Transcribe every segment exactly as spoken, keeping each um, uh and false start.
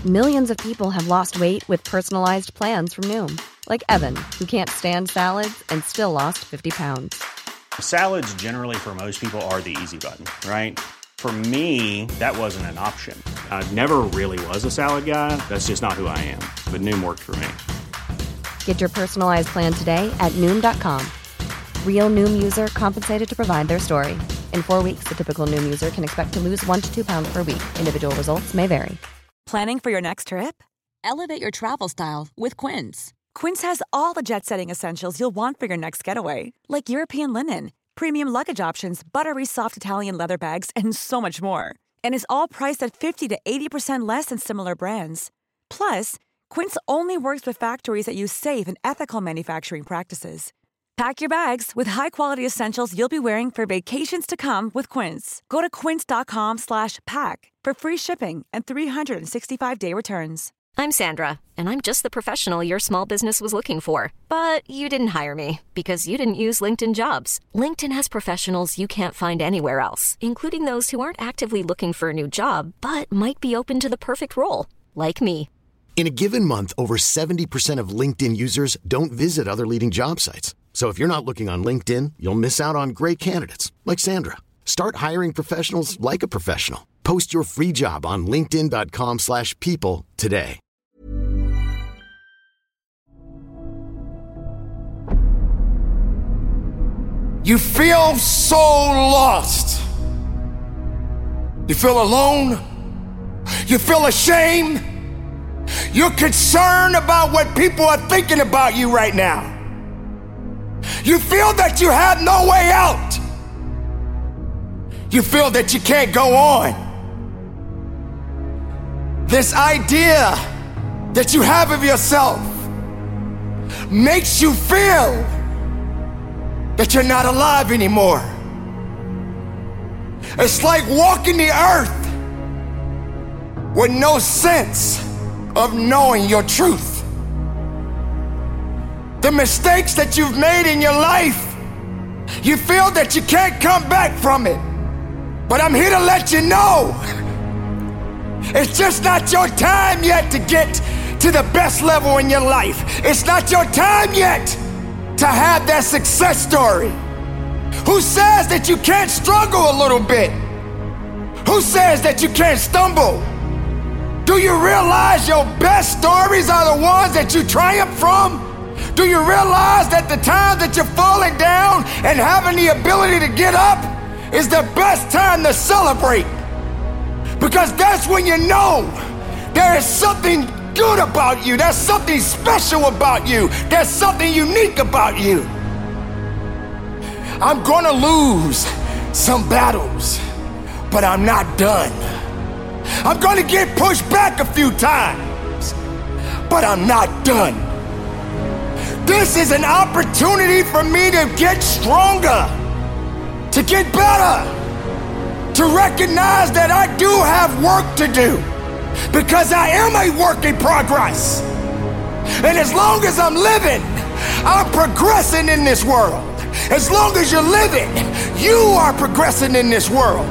Millions of people have lost weight with personalized plans from Noom. Like Evan, who can't stand salads and still lost fifty pounds. Salads generally for most people are the easy button, right? For me, that wasn't an option. I never really was a salad guy. That's just not who I am. But Noom worked for me. Get your personalized plan today at Noom dot com. Real Noom user compensated to provide their story. In four weeks, the typical Noom user can expect to lose one to two pounds per week. Individual results may vary. Planning for your next trip? Elevate your travel style with Quince. Quince has all the jet-setting essentials you'll want for your next getaway, like European linen, premium luggage options, buttery soft Italian leather bags, and so much more. And is all priced at fifty to eighty percent less than similar brands. Plus, Quince only works with factories that use safe and ethical manufacturing practices. Pack your bags with high-quality essentials you'll be wearing for vacations to come with Quince. Go to quince.com slash pack for free shipping and three sixty-five day returns. I'm Sandra, and I'm just the professional your small business was looking for. But you didn't hire me because you didn't use LinkedIn Jobs. LinkedIn has professionals you can't find anywhere else, including those who aren't actively looking for a new job, but might be open to the perfect role, like me. In a given month, over seventy percent of LinkedIn users don't visit other leading job sites. So if you're not looking on LinkedIn, you'll miss out on great candidates like Sandra. Start hiring professionals like a professional. Post your free job on linkedin.com slash people today. You feel so lost. You feel alone. You feel ashamed. You're concerned about what people are thinking about you right now. You feel that you have no way out. You feel that you can't go on. This idea that you have of yourself makes you feel that you're not alive anymore. It's like walking the earth with no sense of knowing your truth. The mistakes that you've made in your life, you feel that you can't come back from it. But I'm here to let you know, it's just not your time yet to get to the best level in your life. It's not your time yet to have that success story. Who says that you can't struggle a little bit? Who says that you can't stumble? Do you realize your best stories are the ones that you triumph from? Do you realize that the time that you're falling down and having the ability to get up is the best time to celebrate? Because that's when you know there is something good about you. There's something special about you. There's something unique about you. I'm gonna lose some battles, but I'm not done. I'm gonna get pushed back a few times, but I'm not done. This is an opportunity for me to get stronger, to get better, to recognize that I do have work to do, because I am a work in progress. And as long as I'm living, I'm progressing in this world. As long as you're living, you are progressing in this world.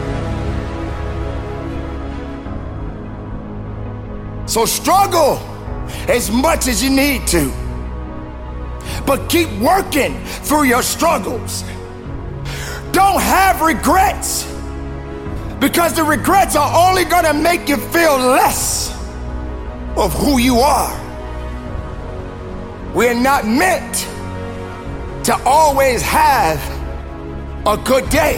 So struggle as much as you need to, but keep working through your struggles. Don't have regrets, because the regrets are only gonna make you feel less of who you are. We're not meant to always have a good day,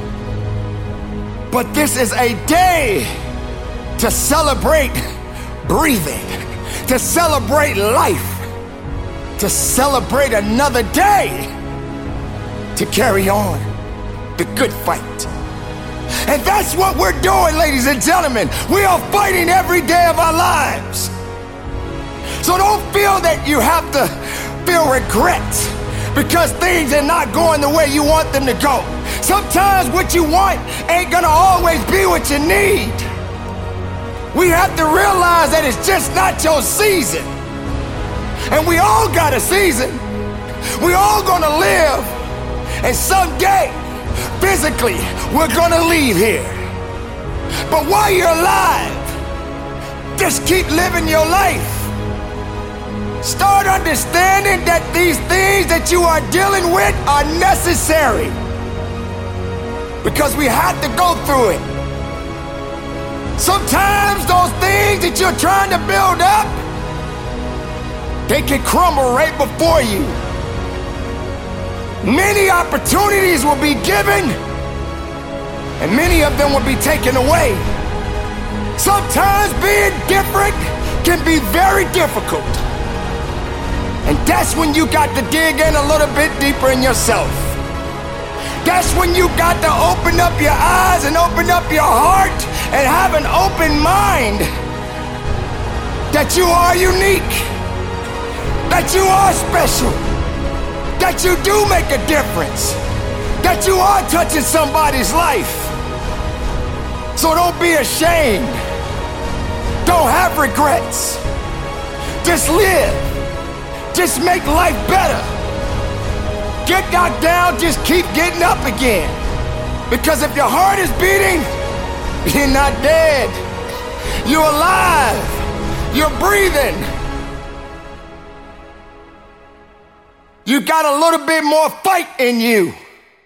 but this is a day to celebrate breathing, to celebrate life, to celebrate another day, to carry on the good fight. And that's what we're doing, ladies and gentlemen. We are fighting every day of our lives. So don't feel that you have to feel regret because things are not going the way you want them to go. Sometimes what you want ain't gonna always be what you need. We have to realize that it's just not your season. And we all got a season. We all gonna live. And someday, physically, we're gonna leave here. But while you're alive, just keep living your life. Start understanding that these things that you are dealing with are necessary. Because we have to go through it. Sometimes those things that you're trying to build up, they can crumble right before you. Many opportunities will be given, and many of them will be taken away. Sometimes being different can be very difficult. And that's when you got to dig in a little bit deeper in yourself. That's when you got to open up your eyes and open up your heart and have an open mind that you are unique, that you are special, that you do make a difference, that you are touching somebody's life. So don't be ashamed. Don't have regrets. Just live. Just make life better. Get knocked down, just keep getting up again. Because if your heart is beating, you're not dead. You're alive. You're breathing. You got a little bit more fight in you.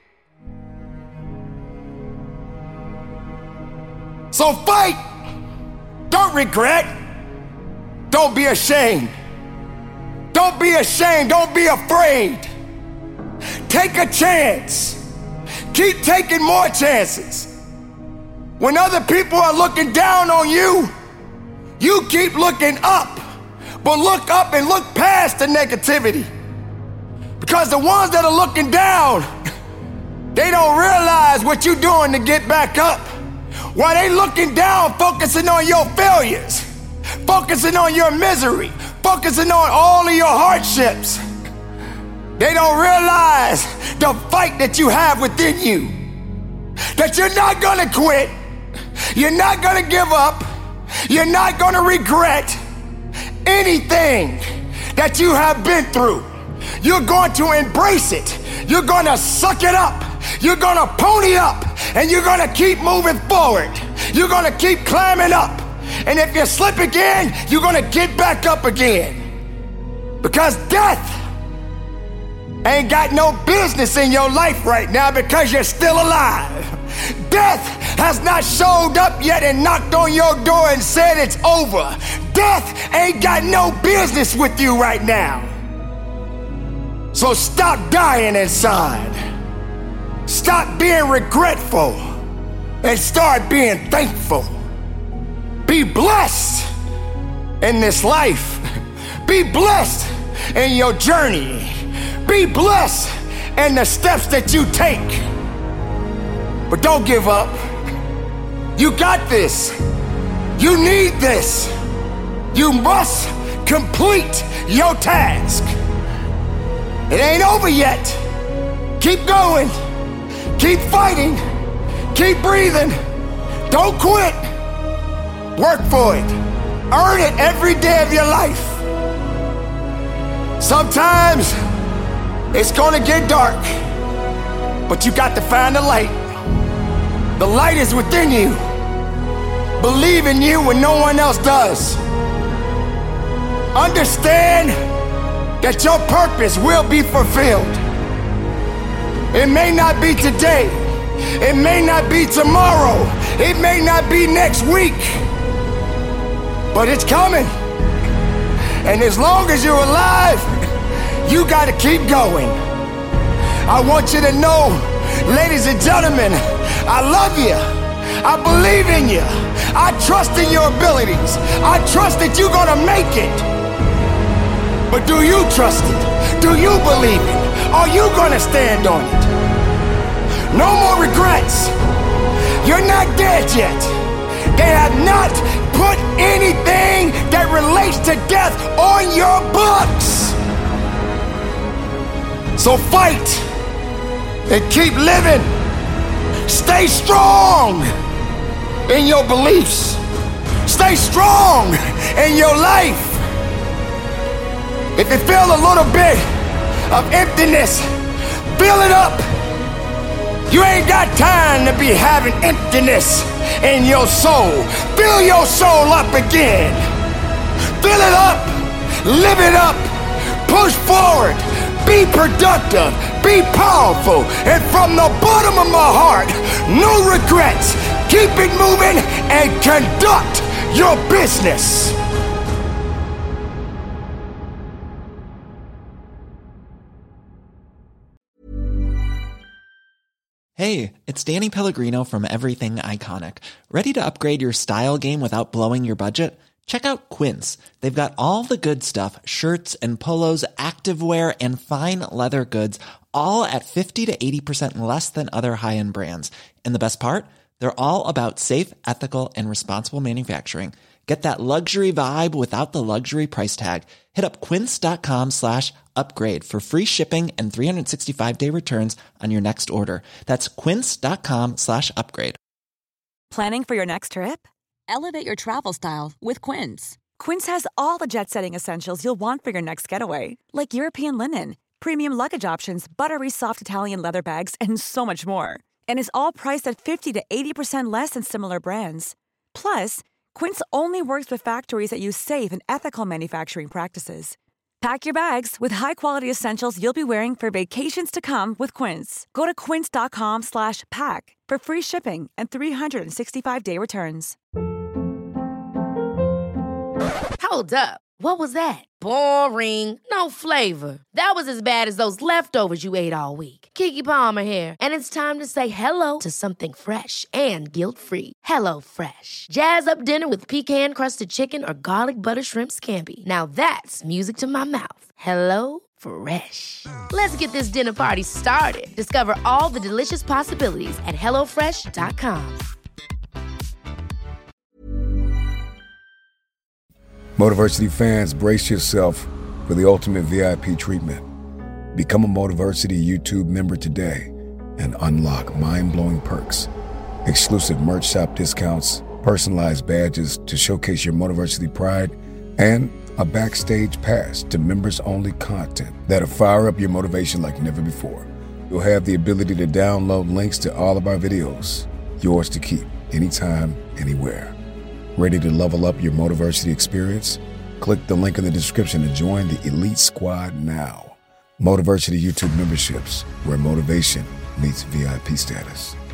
So fight. Don't regret. Don't be ashamed. Don't be ashamed. Don't be afraid. Take a chance. Keep taking more chances. When other people are looking down on you, you keep looking up. But look up and look past the negativity. Because the ones that are looking down, they don't realize what you're doing to get back up. While they looking down, focusing on your failures, focusing on your misery, focusing on all of your hardships, they don't realize the fight that you have within you. That you're not gonna quit, you're not gonna give up, you're not gonna regret anything that you have been through. You're going to embrace it. You're gonna suck it up. You're gonna pony up, and you're gonna keep moving forward. You're gonna keep climbing up. And if you slip again, you're gonna get back up again. Because death ain't got no business in your life right now because you're still alive. Death has not showed up yet and knocked on your door and said it's over. Death ain't got no business with you right now. So stop dying inside. Stop being regretful and start being thankful. Be blessed in this life. Be blessed in your journey. Be blessed in the steps that you take. But don't give up. You got this. You need this. You must complete your task. It ain't over yet. Keep going. Keep fighting. Keep breathing. Don't quit. Work for it. Earn it every day of your life. Sometimes it's gonna get dark, but you got to find the light. The light is within you. Believe in you when no one else does. Understand that your purpose will be fulfilled. It may not be today. It may not be tomorrow. It may not be next week. But it's coming. And as long as you're alive, you gotta keep going. I want you to know, ladies and gentlemen, I love you. I believe in you. I trust in your abilities. I trust that you're gonna make it. But do you trust it? Do you believe it? Are you gonna stand on it? No more regrets. You're not dead yet. They have not put anything that relates to death on your books. So fight and keep living. Stay strong in your beliefs. Stay strong in your life. If you feel a little bit of emptiness, fill it up. You ain't got time to be having emptiness in your soul. Fill your soul up again. Fill it up. Live it up. Push forward. Be productive. Be powerful. And from the bottom of my heart, no regrets. Keep it moving and conduct your business. Hey, it's Danny Pellegrino from Everything Iconic. Ready to upgrade your style game without blowing your budget? Check out Quince. They've got all the good stuff, shirts and polos, activewear, and fine leather goods, all at fifty to eighty percent less than other high-end brands. And the best part? They're all about safe, ethical, and responsible manufacturing. Get that luxury vibe without the luxury price tag. Hit up quince.com slash upgrade for free shipping and three sixty-five day returns on your next order. That's quince.com slash upgrade. Planning for your next trip? Elevate your travel style with Quince. Quince has all the jet-setting essentials you'll want for your next getaway, like European linen, premium luggage options, buttery soft Italian leather bags, and so much more. And is all priced at fifty to eighty percent less than similar brands. Plus, Quince only works with factories that use safe and ethical manufacturing practices. Pack your bags with high-quality essentials you'll be wearing for vacations to come with Quince. Go to quince.com slash pack for free shipping and three sixty-five day returns. Hold up. What was that? Boring. No flavor. That was as bad as those leftovers you ate all week. Keke Palmer here, and it's time to say hello to something fresh and guilt-free. Hello Fresh. Jazz up dinner with pecan-crusted chicken or garlic butter shrimp scampi. Now that's music to my mouth. Hello Fresh. Let's get this dinner party started. Discover all the delicious possibilities at hello fresh dot com. Motiversity fans, brace yourself for the ultimate V I P treatment. Become a Motiversity YouTube member today and unlock mind-blowing perks, exclusive merch shop discounts, personalized badges to showcase your Motiversity pride, and a backstage pass to members-only content that'll fire up your motivation like never before. You'll have the ability to download links to all of our videos, yours to keep, anytime, anywhere. Ready to level up your Motiversity experience? Click the link in the description to join the Elite Squad now. Motiversity YouTube memberships, where motivation meets V I P status.